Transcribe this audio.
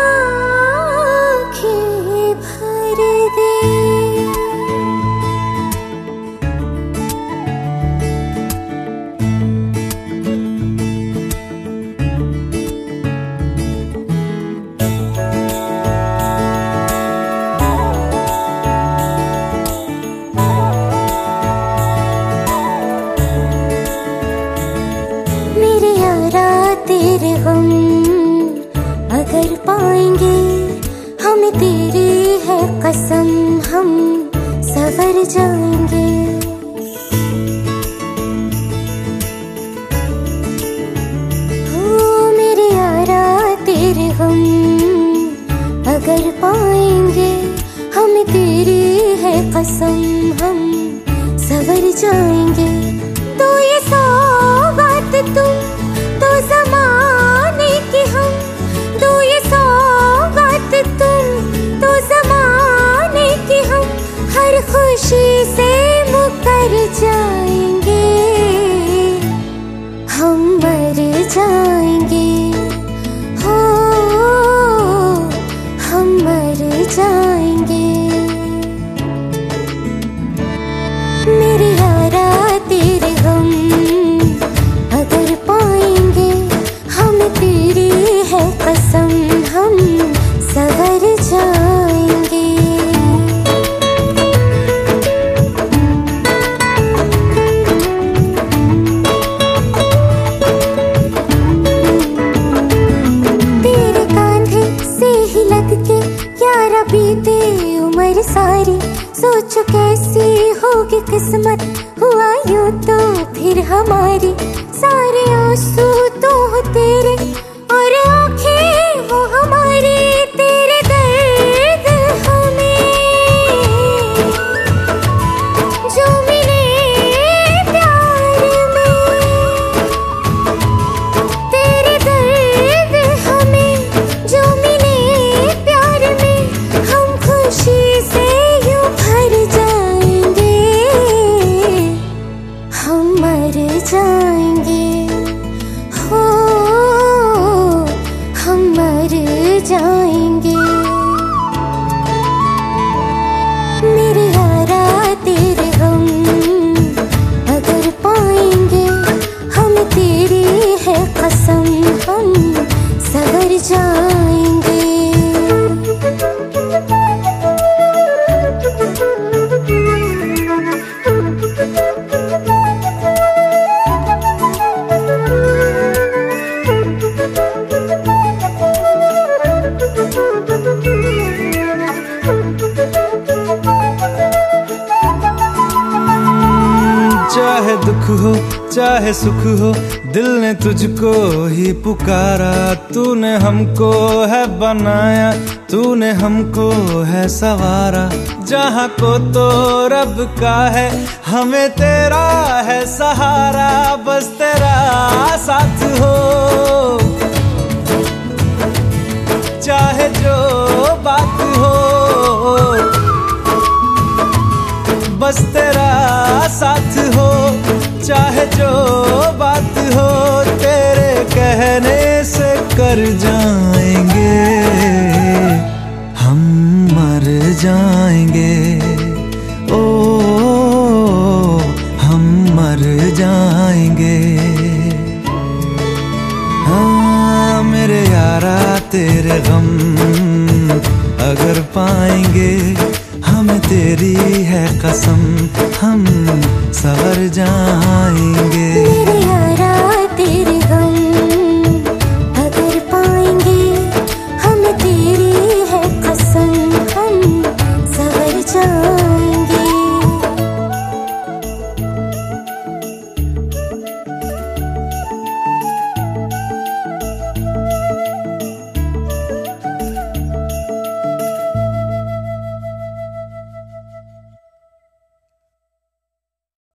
तेरे गम अगर पाएंगे, हमें तेरी है कसम, हम सवर जाएंगे। हो मेरे यारा तेरे गम अगर पाएंगे, हमें तेरी है कसम, हम सवर जाएंगे। तो ये सौगात तुम तो ज़माने की, हम दो ये सौगात तुम तो ज़माने की, हम हर खुशी से मुकर जाएंगे, हम मर जाएंगे, हो हम मर जाएंगे। मेरे यारा तेरे गम अगर पाएंगे, हमें तेरी है कसम, हम सवर जाएंगे। तेरे कांधे से ही लग के यारा बीते उम्र सारी, सोचो कैसी होगी किस्मत, हुआ यूं तो फिर हमारी। सारे आंसू तो हो तेरे और आंखें वो हमारी, तेरे दर्द हमें जो मिले प्यार में, तेरे दर्द हमें जो मिले प्यार में, हम खुशी से यूं भर जाएंगे, हम मर जाएंगे, हो हम मर जाएंगे। मेरे यारा तेरे गम अगर पाएंगे, हमें तेरी है कसम, हम सवर जाएंगे। चाहे दुख हो चाहे सुख हो, दिल ने तुझको ही पुकारा। तूने हमको है बनाया, तूने हमको है सवारा। जहाँ को तो रब का है, हमें तेरा है सहारा। बस तेरा साथ हो, चाहे जो बात हो, बस तेरा साथ हो, चाहे जो बात हो। तेरे कहने से कर जाएंगे, हम मर जाएंगे, ओ हम मर जाएंगे। हाँ मेरे यारा तेरे गम अगर पाएंगे, हमें तेरी है कसम,